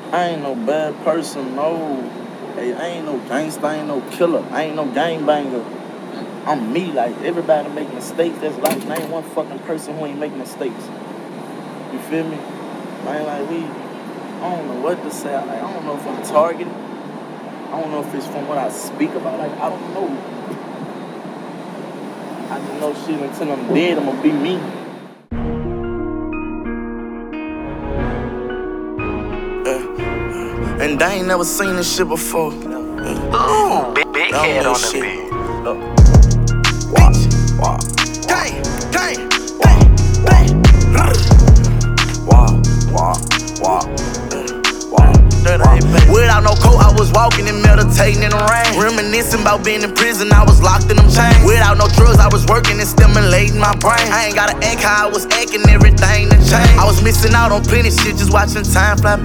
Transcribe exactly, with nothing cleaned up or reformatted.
I ain't no bad person, no. Hey, I ain't no gangster, I ain't no killer, I ain't no gangbanger. I'm me, like, everybody make mistakes. That's life. There ain't one fucking person who ain't make mistakes. You feel me? Man, like, we, I don't know what to say. Like, I don't know if I'm targeted. I don't know if it's from what I speak about. Like, I don't know. I just know shit until I'm dead, I'm gonna be me. Uh, and I ain't never seen this shit before. Ooh, big, big head on the beat. Walk, walk, gang, gang, bang, bang. Walk, walk, walk, walk. Without no coat, I was walking and meditating in the rain. Reminiscing about being in prison, I was locked in them chains. Without no drugs, I was working and stimulating my brain. I ain't gotta act how I was acting, everything to change. I was missing out on plenty shit, just watching time fly